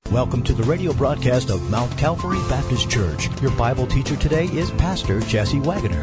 Welcome to the radio broadcast of Mount Calvary Baptist Church. Your Bible teacher today is Pastor Jesse Wagoner.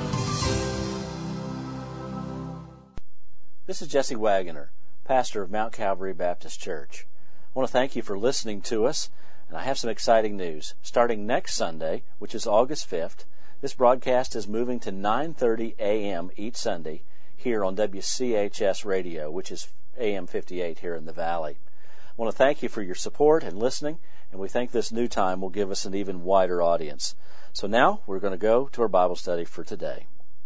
This is Jesse Wagoner, pastor of Mount Calvary Baptist Church. I want to thank you for listening to us, and I have some exciting news. Starting next Sunday, which is August 5th, this broadcast is moving to 9:30 a.m. each Sunday here on WCHS Radio, which is AM 58 here in the Valley. I want to thank you for your support and listening, and we think this new time will give us an even wider audience. So now we're going to go to our Bible study for today.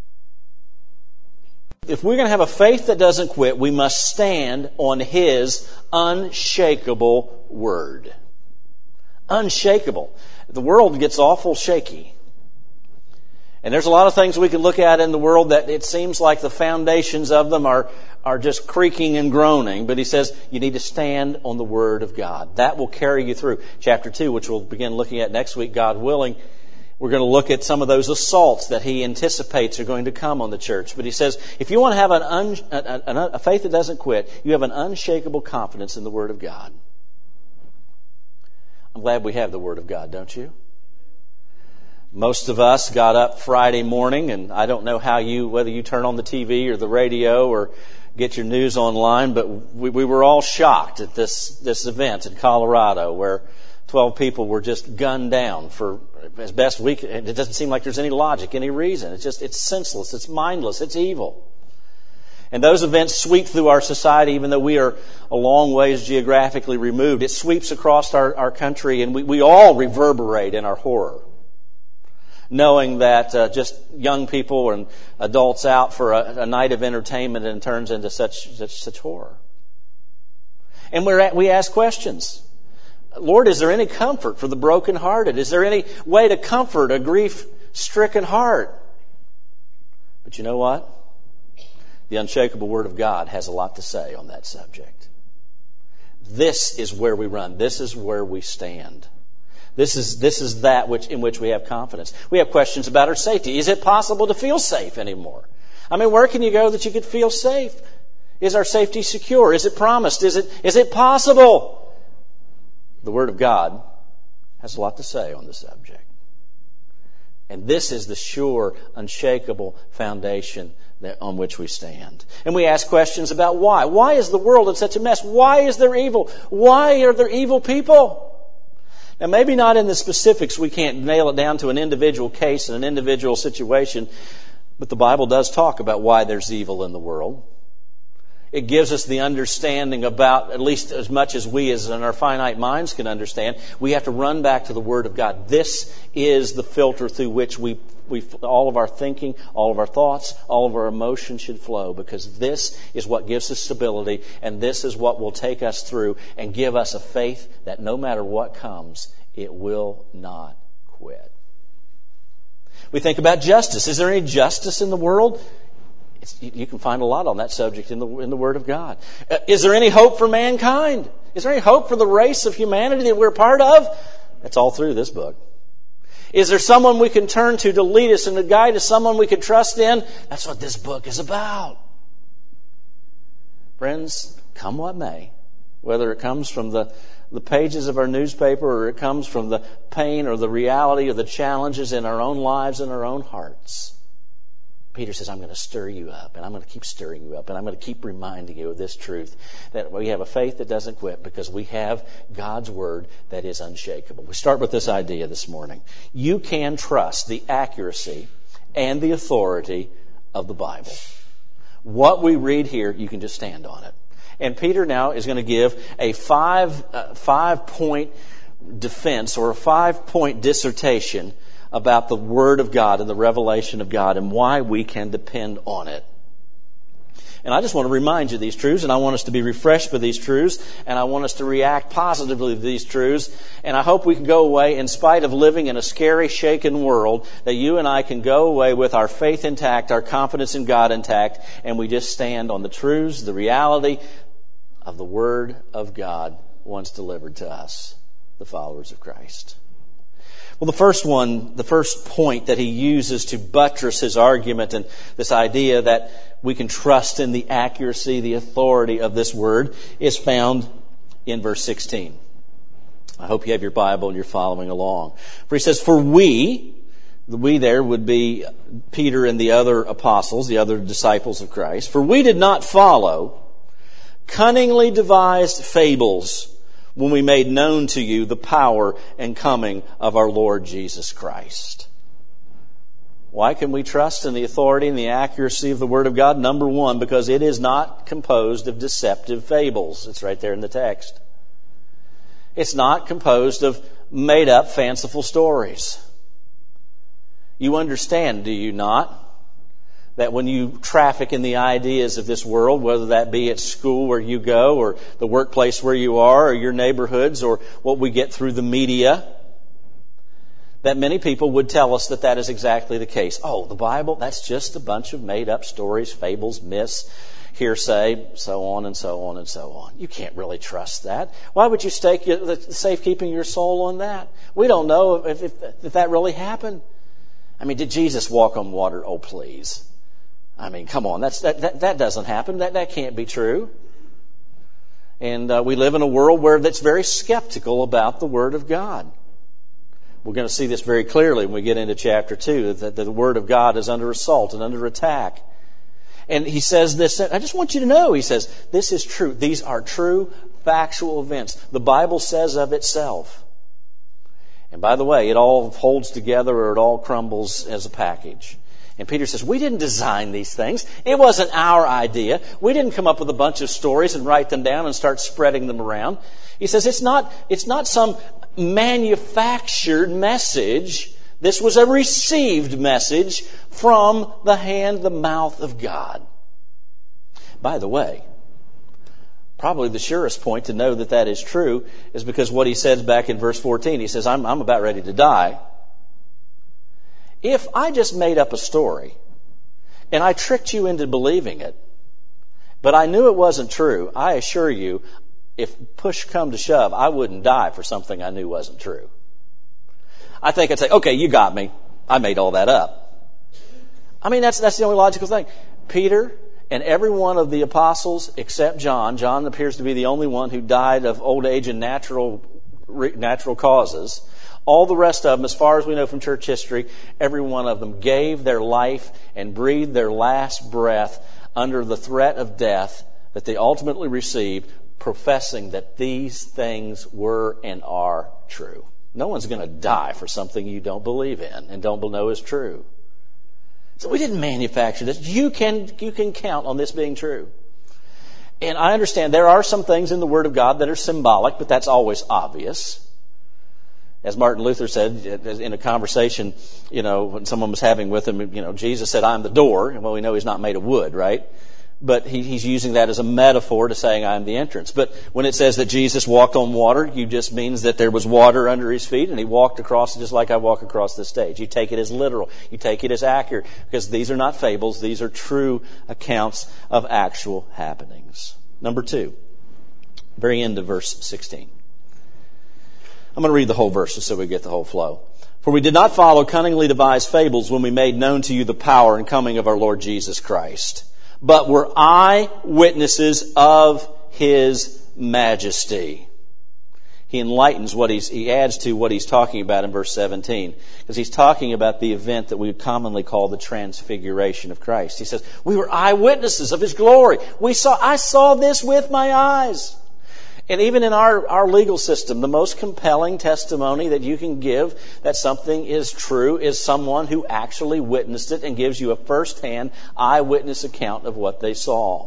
If we're going to have a faith that doesn't quit, we must stand on His unshakable word. Unshakable. The world gets awful shaky. And there's a lot of things we can look at in the world that it seems like the foundations of them are just creaking and groaning. But he says you need to stand on the Word of God. That will carry you through. Chapter 2, which we'll begin looking at next week, God willing, we're going to look at some of those assaults that he anticipates are going to come on the church. But he says if you want to have a faith that doesn't quit, you have an unshakable confidence in the Word of God. I'm glad we have the Word of God, don't you? Most of us got up Friday morning, and I don't know whether you turn on the TV or the radio or get your news online, but we were all shocked at this event in Colorado where 12 people were just gunned down for as best we could. It doesn't seem like there's any logic, any reason. It's senseless, it's mindless, it's evil. And those events sweep through our society, even though we are a long ways geographically removed. It sweeps across our country, and we all reverberate in our horror, knowing that just young people and adults out for a night of entertainment and turns into such horror. And we ask questions. Lord, is there any comfort for the brokenhearted? Is there any way to comfort a grief-stricken heart? But you know what? The unshakable Word of God has a lot to say on that subject. This is where we run. This is where we stand. This is that in which we have confidence. We have questions about our safety. Is it possible to feel safe anymore? I mean, where can you go that you could feel safe? Is our safety secure? Is it promised? Is it possible? The Word of God has a lot to say on the subject. And this is the sure, unshakable foundation on which we stand. And we ask questions about why. Why is the world in such a mess? Why is there evil? Why are there evil people? Now, maybe not in the specifics. We can't nail it down to an individual case and an individual situation. But the Bible does talk about why there's evil in the world. It gives us the understanding about, at least as much as we as in our finite minds can understand, we have to run back to the Word of God. This is the filter through which we all of our thinking, all of our thoughts, all of our emotions should flow, because this is what gives us stability, and this is what will take us through and give us a faith that no matter what comes, it will not quit. We think about justice. Is there any justice in the world? You can find a lot on that subject in the Word of God. Is there any hope for mankind? Is there any hope for the race of humanity that we're part of? That's all through this book. Is there someone we can turn to lead us and to guide us, someone we can trust in? That's what this book is about. Friends, come what may, whether it comes from the pages of our newspaper or it comes from the pain or the reality or the challenges in our own lives and our own hearts, Peter says, I'm going to stir you up, and I'm going to keep stirring you up, and I'm going to keep reminding you of this truth, that we have a faith that doesn't quit because we have God's Word that is unshakable. We start with this idea this morning. You can trust the accuracy and the authority of the Bible. What we read here, you can just stand on it. And Peter now is going to give a five-point defense or a 5-point dissertation about the Word of God and the revelation of God and why we can depend on it. And I just want to remind you of these truths, and I want us to be refreshed by these truths, and I want us to react positively to these truths. And I hope we can go away, in spite of living in a scary, shaken world, that you and I can go away with our faith intact, our confidence in God intact, and we just stand on the truths, the reality of the Word of God once delivered to us, the followers of Christ. Well, the first point that he uses to buttress his argument and this idea that we can trust in the accuracy, the authority of this word is found in verse 16. I hope you have your Bible and you're following along. For he says, for we, the we there would be Peter and the other apostles, the other disciples of Christ. For we did not follow cunningly devised fables when we made known to you the power and coming of our Lord Jesus Christ. Why can we trust in the authority and the accuracy of the Word of God? Number one, because it is not composed of deceptive fables. It's right there in the text. It's not composed of made-up, fanciful stories. You understand, do you not, that when you traffic in the ideas of this world, whether that be at school where you go, or the workplace where you are, or your neighborhoods, or what we get through the media, that many people would tell us that that is exactly the case. Oh, the Bible, that's just a bunch of made-up stories, fables, myths, hearsay, so on and so on and so on. You can't really trust that. Why would you stake the safekeeping your soul on that? We don't know if that really happened. I mean, did Jesus walk on water? Oh, please. I mean, come on, that doesn't happen. That can't be true. And we live in a world where that's very skeptical about the Word of God. We're going to see this very clearly when we get into chapter 2, that the Word of God is under assault and under attack. And he says this, I just want you to know, he says, this is true. These are true, factual events. The Bible says of itself. And by the way, it all holds together or it all crumbles as a package. And Peter says, we didn't design these things. It wasn't our idea. We didn't come up with a bunch of stories and write them down and start spreading them around. He says, it's not some manufactured message. This was a received message from the mouth of God. By the way, probably the surest point to know that is true is because what he says back in verse 14. He says, I'm about ready to die. If I just made up a story and I tricked you into believing it, but I knew it wasn't true, I assure you, if push come to shove, I wouldn't die for something I knew wasn't true. I think I'd say, okay, you got me. I made all that up. I mean, that's the only logical thing. Peter and every one of the apostles except John appears to be the only one who died of old age and natural causes. All the rest of them, as far as we know from church history, every one of them gave their life and breathed their last breath under the threat of death that they ultimately received, professing that these things were and are true. No one's going to die for something you don't believe in and don't know is true. So we didn't manufacture this. You can count on this being true. And I understand there are some things in the Word of God that are symbolic, but that's always obvious. As Martin Luther said in a conversation, when someone was having with him, Jesus said, I'm the door. And well, we know he's not made of wood, right? But he's using that as a metaphor to saying I'm the entrance. But when it says that Jesus walked on water, you just means that there was water under his feet and he walked across it just like I walk across the stage. You take it as literal. You take it as accurate because these are not fables. These are true accounts of actual happenings. Number 2, very end of verse 16. I'm going to read the whole verse just so we get the whole flow. For we did not follow cunningly devised fables when we made known to you the power and coming of our Lord Jesus Christ, but were eyewitnesses of His majesty. He enlightens he adds to what he's talking about in verse 17, because he's talking about the event that we would commonly call the transfiguration of Christ. He says, we were eyewitnesses of His glory. I saw this with my eyes. And even in our legal system, the most compelling testimony that you can give that something is true is someone who actually witnessed it and gives you a first-hand eyewitness account of what they saw.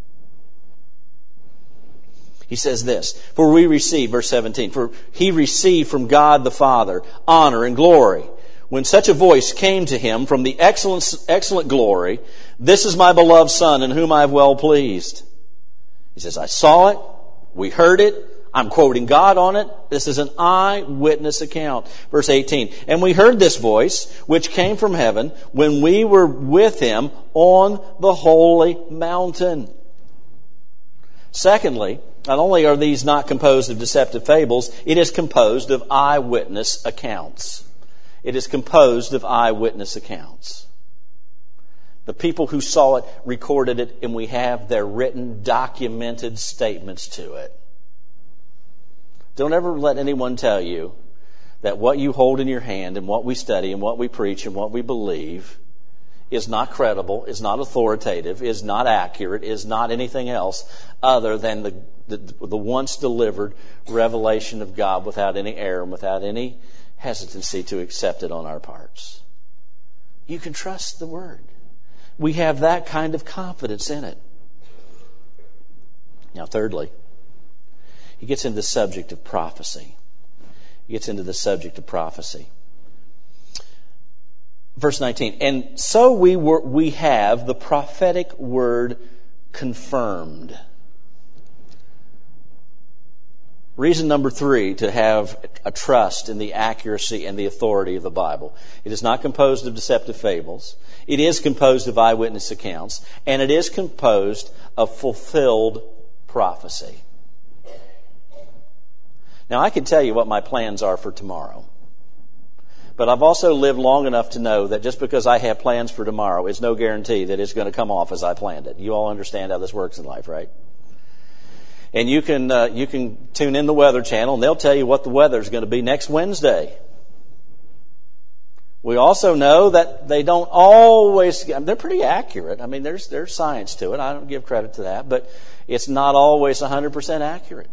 He says this, for we receive, verse 17, for He received from God the Father honor and glory when such a voice came to Him from the excellent glory, this is my beloved Son in whom I have well pleased. He says, I saw it. We heard it. I'm quoting God on it. This is an eyewitness account. Verse 18. And we heard this voice, which came from heaven, when we were with Him on the holy mountain. Secondly, not only are these not composed of deceptive fables, it is composed of eyewitness accounts. It is composed of eyewitness accounts. The people who saw it recorded it, and we have their written, documented statements to it. Don't ever let anyone tell you that what you hold in your hand and what we study and what we preach and what we believe is not credible, is not authoritative, is not accurate, is not anything else other than the once delivered revelation of God without any error and without any hesitancy to accept it on our parts. You can trust the Word. We have that kind of confidence in it. Now, thirdly, he gets into the subject of prophecy. Verse 19, and so we have the prophetic word confirmed. Reason number 3 to have a trust in the accuracy and the authority of the Bible. It is not composed of deceptive fables. It is composed of eyewitness accounts. And it is composed of fulfilled prophecy. Now, I can tell you what my plans are for tomorrow. But I've also lived long enough to know that just because I have plans for tomorrow, it's no guarantee that it's going to come off as I planned it. You all understand how this works in life, right? And you can tune in the Weather Channel, and they'll tell you what the weather is going to be next Wednesday. We also know that they don't always, they're pretty accurate. I mean, there's science to it. I don't give credit to that, but it's not always 100% accurate.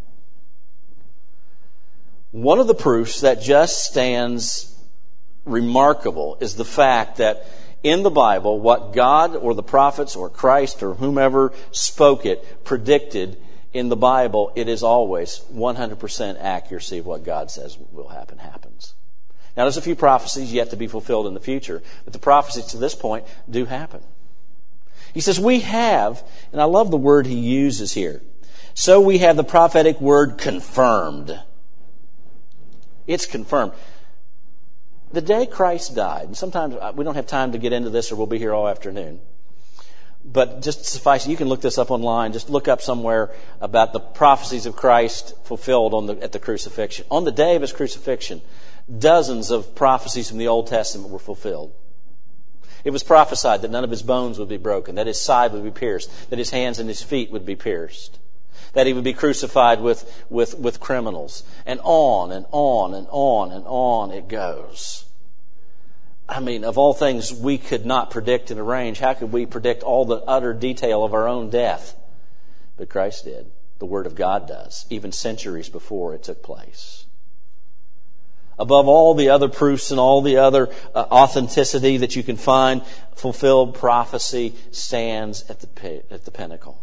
One of the proofs that just stands remarkable is the fact that in the Bible, what God or the prophets or Christ or whomever spoke it, predicted in the Bible, it is always 100% accuracy of what God says will happen, happens. Now, there's a few prophecies yet to be fulfilled in the future, but the prophecies to this point do happen. He says, we have, and I love the word he uses here, so we have the prophetic word confirmed. It's confirmed. The day Christ died, and sometimes we don't have time to get into this or we'll be here all afternoon, but just suffice it, you can look this up online. Just look up somewhere about the prophecies of Christ fulfilled at the crucifixion. On the day of his crucifixion, dozens of prophecies from the Old Testament were fulfilled. It was prophesied that none of his bones would be broken, that his side would be pierced, that his hands and his feet would be pierced, that he would be crucified with criminals, and on and on and on and on it goes. I mean, of all things we could not predict and arrange, how could we predict all the utter detail of our own death? But Christ did. The Word of God does, even centuries before it took place. Above all the other proofs and all the other authenticity that you can find, fulfilled prophecy stands at the pinnacle.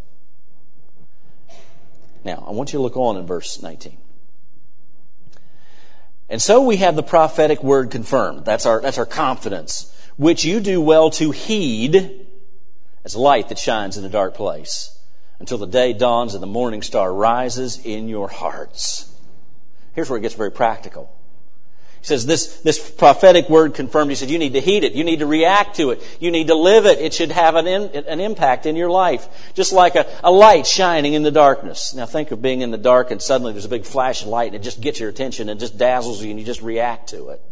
Now, I want you to look on in verse 19. And so we have the prophetic word confirmed. That's our confidence, which you do well to heed as a light that shines in a dark place, until the day dawns and the morning star rises in your hearts. Here's where it gets very practical. He says this prophetic word confirmed. He said you need to heed it. You need to react to it. You need to live it. It should have an impact in your life. Just like a light shining in the darkness. Now think of being in the dark and suddenly there's a big flash of light and it just gets your attention and just dazzles you and you just react to it.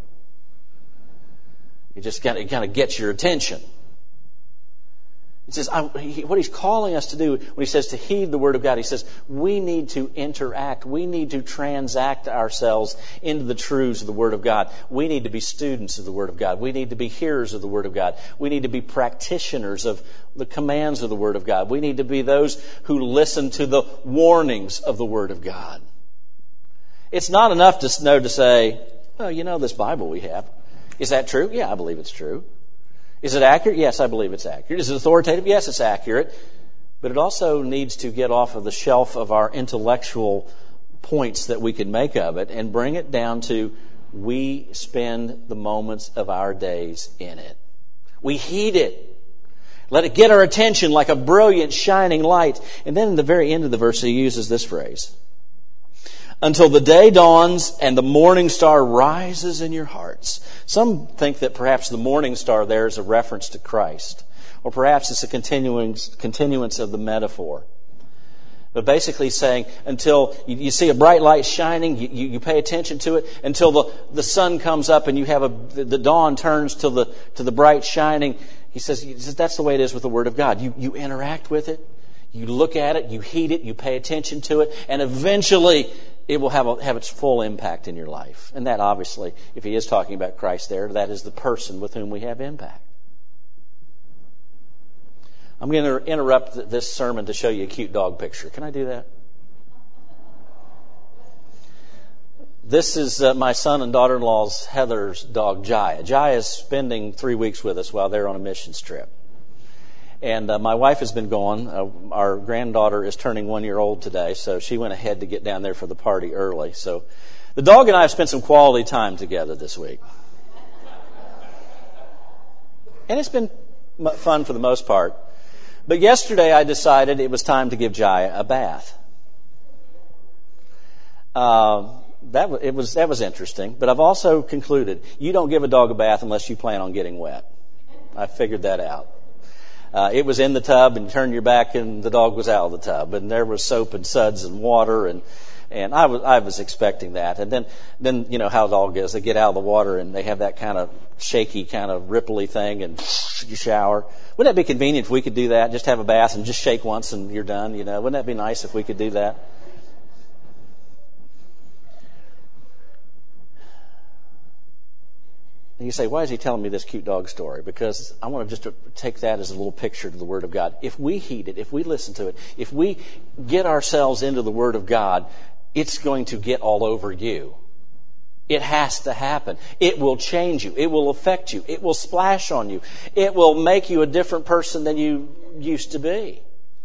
It just kind of gets your attention. He says, what he's calling us to do when he says to heed the Word of God, he says we need to interact. We need to transact ourselves into the truths of the Word of God. We need to be students of the Word of God. We need to be hearers of the Word of God. We need to be practitioners of the commands of the Word of God. We need to be those who listen to the warnings of the Word of God. It's not enough to know to say, well, this Bible we have. Is that true? Yeah, I believe it's true. Is it accurate? Yes, I believe it's accurate. Is it authoritative? Yes, it's accurate. But it also needs to get off of the shelf of our intellectual points that we can make of it and bring it down to we spend the moments of our days in it. We heed it. Let it get our attention like a brilliant shining light. And then in the very end of the verse he uses this phrase. Until the day dawns and the morning star rises in your hearts. Some think that perhaps the morning star there is a reference to Christ. Or perhaps it's a continuance of the metaphor. But basically saying until you see a bright light shining, you pay attention to it, until the sun comes up and you have the dawn turns to the bright shining. He says that's the way it is with the Word of God. You interact with it, you look at it, you heed it, you pay attention to it, and eventually it will have its full impact in your life. And that obviously, if he is talking about Christ there, that is the person with whom we have impact. I'm going to interrupt this sermon to show you a cute dog picture. Can I do that? This is my son and daughter-in-law's Heather's dog, Jaya. Jaya is spending 3 weeks with us while they're on a missions trip. And my wife has been gone. Our granddaughter is turning 1 year old today, so she went ahead to get down there for the party early. So the dog and I have spent some quality time together this week. And it's been fun for the most part. But yesterday I decided it was time to give Jaya a bath. That was interesting. But I've also concluded you don't give a dog a bath unless you plan on getting wet. I figured that out. It was in the tub, and you turned your back, and the dog was out of the tub, and there was soap and suds and water, and I was expecting that. And then you know how a dog is. They get out of the water, and they have that kind of shaky, kind of ripply thing, and you shower. Wouldn't that be convenient if we could do that? Just have a bath and just shake once, and you're done. You know, wouldn't that be nice if we could do that? And you say, why is he telling me this cute dog story? Because I want to just take that as a little picture to the Word of God. If we heed it, if we listen to it, if we get ourselves into the Word of God, it's going to get all over you. It has to happen. It will change you. It will affect you. It will splash on you. It will make you a different person than you used to be.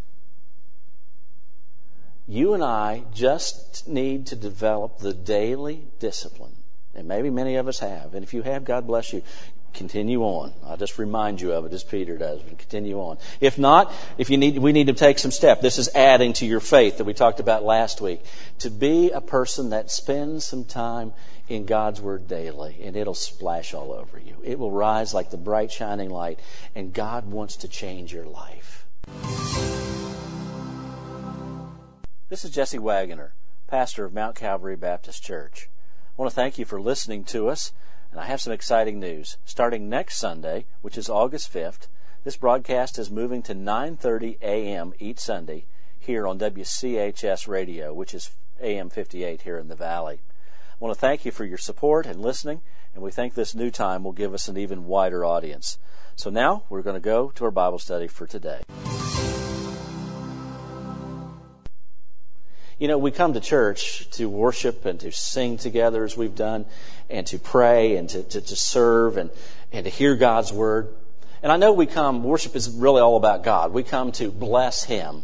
You and I just need to develop the daily discipline. And maybe many of us have. And if you have, God bless you. Continue on. I'll just remind you of it as Peter does. But continue on. If not, we need to take some steps. This is adding to your faith that we talked about last week. To be a person that spends some time in God's Word daily, and it'll splash all over you. It will rise like the bright shining light, and God wants to change your life. This is Jesse Wagoner, pastor of Mount Calvary Baptist Church. I want to thank you for listening to us, and I have some exciting news. Starting next Sunday, which is August 5th, this broadcast is moving to 9:30 a.m. each Sunday here on WCHS Radio, which is AM 58 here in the Valley. I want to thank you for your support and listening, and we think this new time will give us an even wider audience. So now we're going to go to our Bible study for today. You know, we come to church to worship and to sing together as we've done, and to pray and to serve and to hear God's Word. And I know worship is really all about God. We come to bless Him.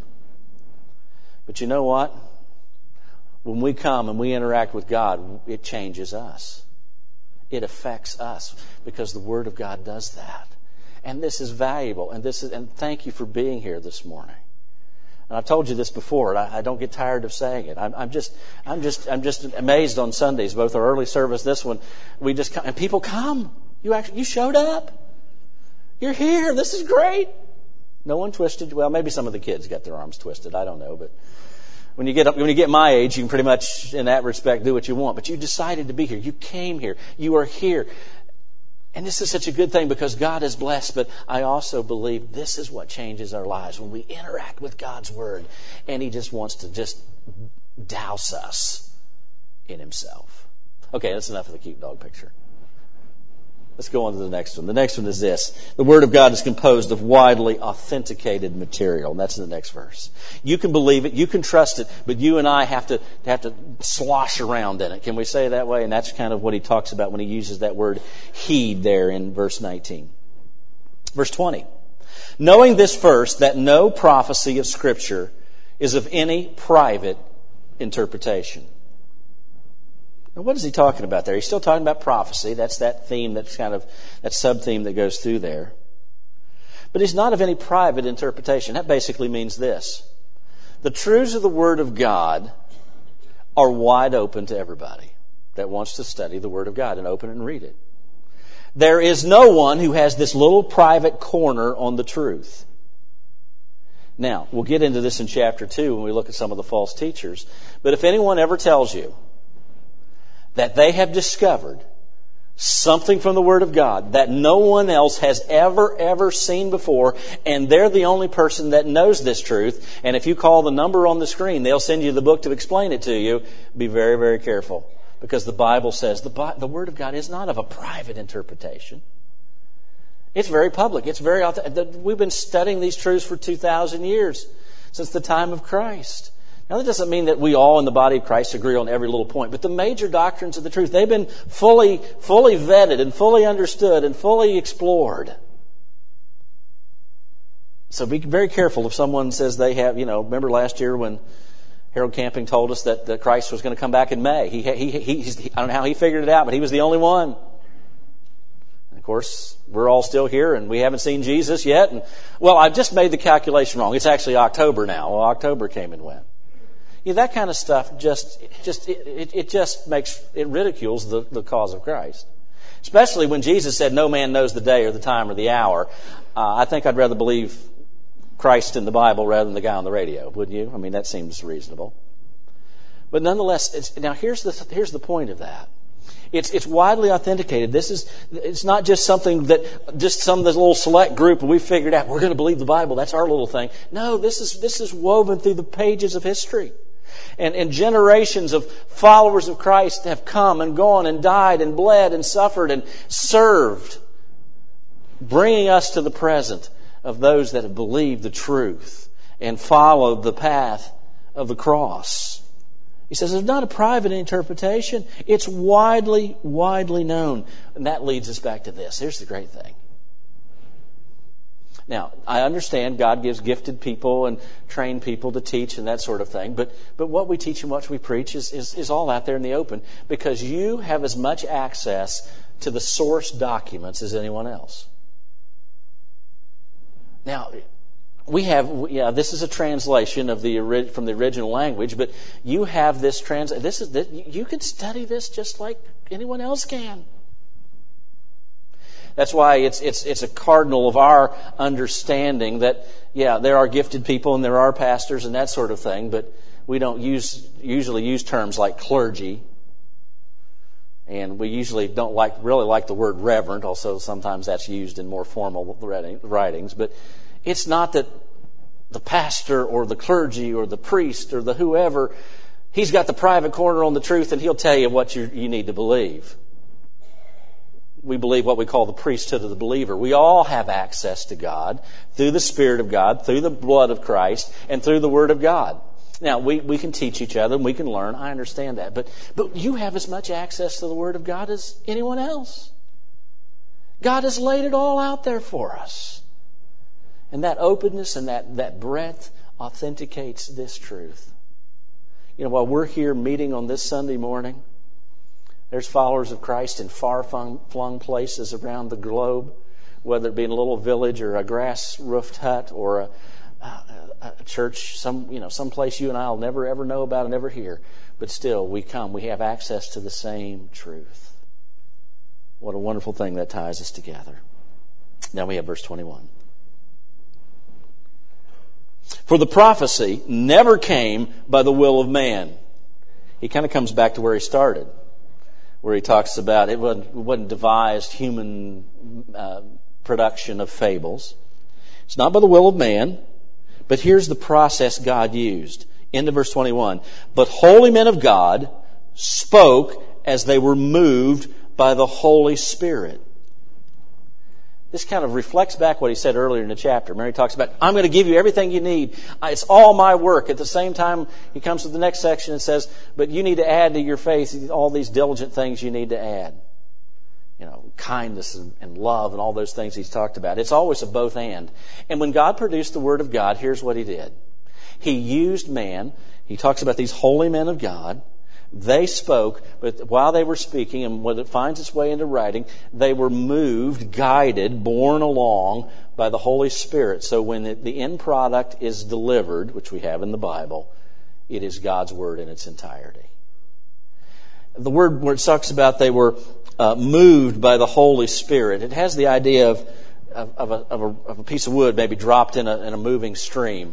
But you know what? When we come and we interact with God, it changes us. It affects us because the Word of God does that. And this is valuable. And thank you for being here this morning. And I've told you this before, and I don't get tired of saying it. I'm just amazed on Sundays, both our early service, this one, and people come. You showed up. You're here. This is great. No one twisted. Well, maybe some of the kids got their arms twisted. I don't know, but when you get my age, you can pretty much, in that respect, do what you want. But you decided to be here. You came here. You are here. And this is such a good thing because God is blessed, but I also believe this is what changes our lives when we interact with God's Word, and He just wants to just douse us in Himself. Okay, that's enough of the cute dog picture. Let's go on to the next one. The next one is this. The Word of God is composed of widely authenticated material, and that's in the next verse. You can believe it, you can trust it, but you and I have to slosh around in it. Can we say it that way? And that's kind of what he talks about when he uses that word heed there in verse 19. Verse 20. Knowing this first, that no prophecy of Scripture is of any private interpretation. Now, what is he talking about there? He's still talking about prophecy. That's that theme, that's kind of that sub-theme that goes through there. But he's not of any private interpretation. That basically means this. The truths of the Word of God are wide open to everybody that wants to study the Word of God and open it and read it. There is no one who has this little private corner on the truth. Now, we'll get into this in chapter 2 when we look at some of the false teachers. But if anyone ever tells you that they have discovered something from the Word of God that no one else has ever seen before, and they're the only person that knows this truth. And if you call the number on the screen, they'll send you the book to explain it to you. Be very, very careful, because the Bible says the Word of God is not of a private interpretation. It's very public. It's very authentic. We've been studying these truths for 2,000 years, since the time of Christ. Now, that doesn't mean that we all in the body of Christ agree on every little point, but the major doctrines of the truth, they've been fully vetted and fully understood and fully explored. So be very careful if someone says they have, remember last year when Harold Camping told us that Christ was going to come back in May. I don't know how he figured it out, but he was the only one. And of course, we're all still here and we haven't seen Jesus yet. And, I've just made the calculation wrong. It's actually October now. Well, October came and went. That kind of stuff just ridicules the cause of Christ. Especially when Jesus said, no man knows the day or the time or the hour. I think I'd rather believe Christ in the Bible rather than the guy on the radio, wouldn't you? I mean, that seems reasonable. But nonetheless, here's the point of that. It's widely authenticated. It's not just something that just this little select group we figured out we're going to believe the Bible. That's our little thing. No, this is woven through the pages of history. And generations of followers of Christ have come and gone and died and bled and suffered and served, bringing us to the present of those that have believed the truth and followed the path of the cross. He says it's not a private interpretation. It's widely known. And that leads us back to this. Here's the great thing. Now, I understand God gives gifted people and trained people to teach and that sort of thing, but what we teach and what we preach is all out there in the open, because you have as much access to the source documents as anyone else. Now, this is a translation of from the original language, but you have this you can study this just like anyone else can. That's why it's a cardinal of our understanding that, there are gifted people and there are pastors and that sort of thing, but we don't usually use terms like clergy. And we usually don't really like the word reverend, also sometimes that's used in more formal writings. But it's not that the pastor or the clergy or the priest or the whoever, he's got the private corner on the truth and he'll tell you what you need to believe. We believe what we call the priesthood of the believer. We all have access to God through the Spirit of God, through the blood of Christ, and through the Word of God. Now, we can teach each other and we can learn. I understand that. But you have as much access to the Word of God as anyone else. God has laid it all out there for us. And that openness and that breadth authenticates this truth. While we're here meeting on this Sunday morning, there's followers of Christ in far-flung places around the globe, whether it be in a little village or a grass-roofed hut or a church, some place you and I will never ever know about and never hear. But still, we have access to the same truth. What a wonderful thing that ties us together. Now we have verse 21. For the prophecy never came by the will of man. He kind of comes back to where he started, where he talks about it wasn't devised human production of fables. It's not by the will of man, but here's the process God used. Into verse 21. But holy men of God spoke as they were moved by the Holy Spirit. This kind of reflects back what he said earlier in the chapter. Mary talks about, I'm going to give you everything you need. It's all my work. At the same time, he comes to the next section and says, but you need to add to your faith all these diligent things you need to add. Kindness and love and all those things he's talked about. It's always a both and. And when God produced the Word of God, here's what he did. He used man. He talks about these holy men of God. They spoke, but while they were speaking, and when it finds its way into writing, they were moved, guided, borne along by the Holy Spirit. So when the end product is delivered, which we have in the Bible, it is God's Word in its entirety. The word where it talks about they were moved by the Holy Spirit, it has the idea of a piece of wood maybe dropped in a moving stream.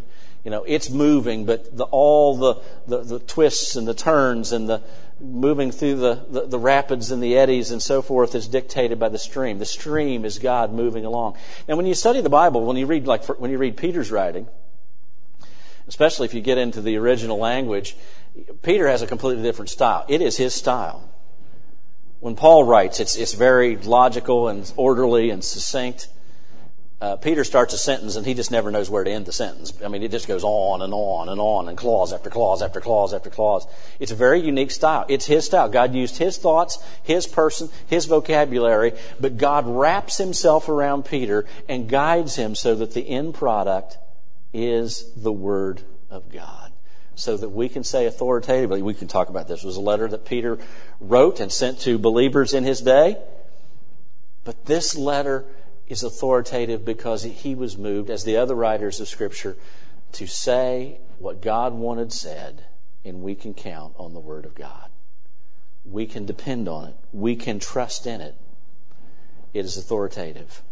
it's moving, but all the twists and the turns and the moving through the rapids and the eddies and so forth is dictated by the stream. The stream is God moving along. And when you study the Bible, when you read Peter's writing, especially if you get into the original language, Peter has a completely different style. It is his style. When Paul writes, it's very logical and orderly and succinct. Peter starts a sentence and he just never knows where to end the sentence. I mean, it just goes on and on and on, and clause after clause after clause after clause. It's a very unique style. It's his style. God used his thoughts, his person, his vocabulary, but God wraps himself around Peter and guides him so that the end product is the Word of God. So that we can say authoritatively, we can talk about this. It was a letter that Peter wrote and sent to believers in his day. But this letter is authoritative because he was moved, as the other writers of Scripture, to say what God wanted said, and we can count on the Word of God. We can depend on it. We can trust in it. It is authoritative.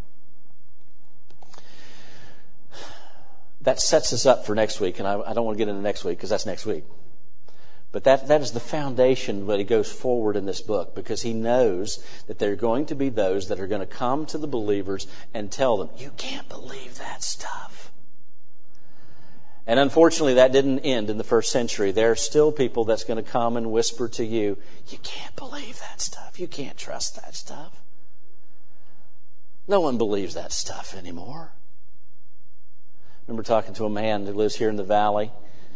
That sets us up for next week, and I don't want to get into next week because that's next week. But that is the foundation that he goes forward in this book, because he knows that there are going to be those that are going to come to the believers and tell them, you can't believe that stuff. And unfortunately, that didn't end in the first century. There are still people that's going to come and whisper to you, you can't believe that stuff. You can't trust that stuff. No one believes that stuff anymore. I remember talking to a man who lives here in the valley,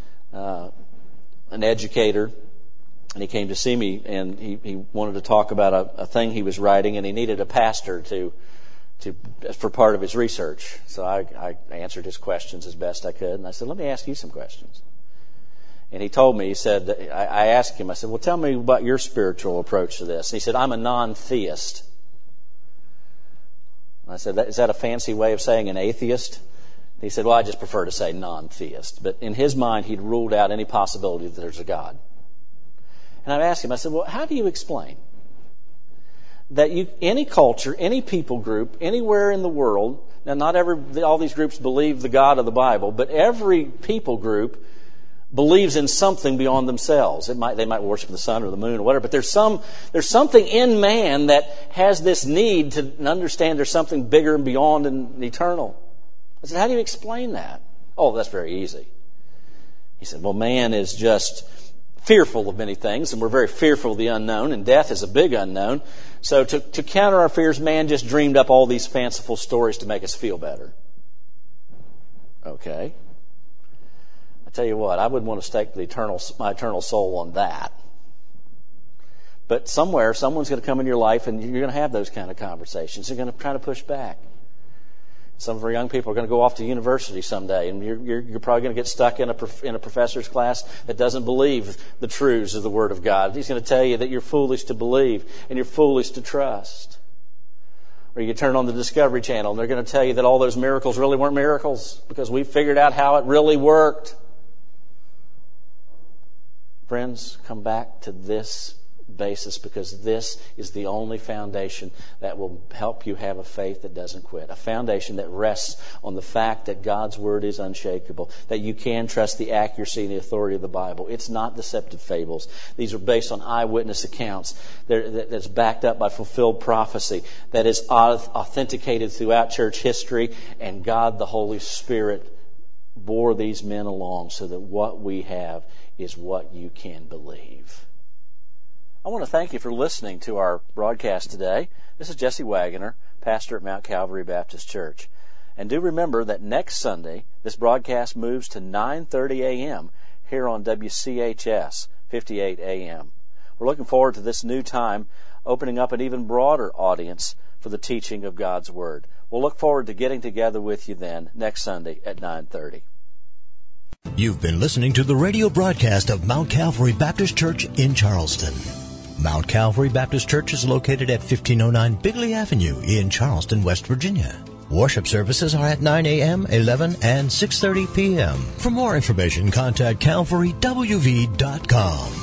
an educator, and he came to see me, and he wanted to talk about a thing he was writing, and he needed a pastor for part of his research. So I answered his questions as best I could, and I said, let me ask you some questions. And he told me, he said, I asked him, I said, well, tell me about your spiritual approach to this. And he said, I'm a non-theist. And I said, is that a fancy way of saying an atheist? He said, well, I just prefer to say non-theist. But in his mind, he'd ruled out any possibility that there's a God. And I asked him, I said, well, how do you explain that any culture, any people group, anywhere in the world, now not all these groups believe the God of the Bible, but every people group believes in something beyond themselves. They might worship the sun or the moon or whatever, but there's something in man that has this need to understand there's something bigger and beyond and eternal. I said, how do you explain that? Oh, that's very easy. He said, well, man is just fearful of many things, and we're very fearful of the unknown, and death is a big unknown. So to counter our fears, man just dreamed up all these fanciful stories to make us feel better. Okay. I tell you what, I wouldn't want to stake my eternal soul on that. But somewhere, someone's going to come in your life, and you're going to have those kind of conversations. They're going to try to push back. Some of our young people are going to go off to university someday, and you're probably going to get stuck in a professor's class that doesn't believe the truths of the Word of God. He's going to tell you that you're foolish to believe and you're foolish to trust. Or you turn on the Discovery Channel, and they're going to tell you that all those miracles really weren't miracles because we figured out how it really worked. Friends, come back to this basis, because this is the only foundation that will help you have a faith that doesn't quit. A foundation that rests on the fact that God's Word is unshakable, that you can trust the accuracy and the authority of the Bible. It's not deceptive fables. These are based on eyewitness accounts that's backed up by fulfilled prophecy, that is authenticated throughout church history, and God the Holy Spirit bore these men along so that what we have is what you can believe. I want to thank you for listening to our broadcast today. This is Jesse Wagoner, pastor at Mount Calvary Baptist Church. And do remember that next Sunday, this broadcast moves to 9:30 a.m. here on WCHS 58 a.m. We're looking forward to this new time, opening up an even broader audience for the teaching of God's Word. We'll look forward to getting together with you then next Sunday at 9:30. You've been listening to the radio broadcast of Mount Calvary Baptist Church in Charleston. Mount Calvary Baptist Church is located at 1509 Bigley Avenue in Charleston, West Virginia. Worship services are at 9 a.m., 11, and 6:30 p.m. For more information, contact calvarywv.com.